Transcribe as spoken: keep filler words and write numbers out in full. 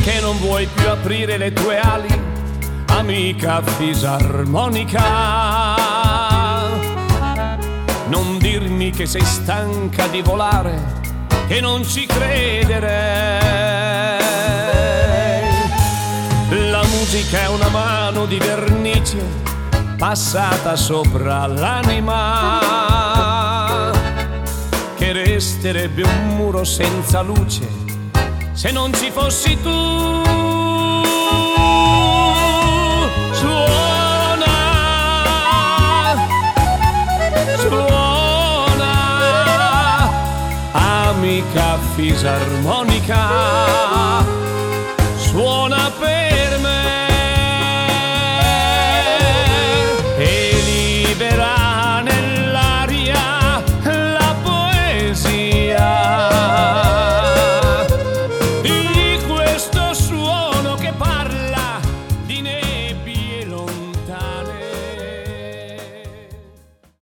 che non vuoi più aprire le tue ali, amica fisarmonica. Non dirmi che sei stanca di volare, che non ci crederei. La musica è una mano di vernice passata sopra l'anima, che resterebbe un muro senza luce se non ci fossi tu. Suona, suona, amica fisarmonica.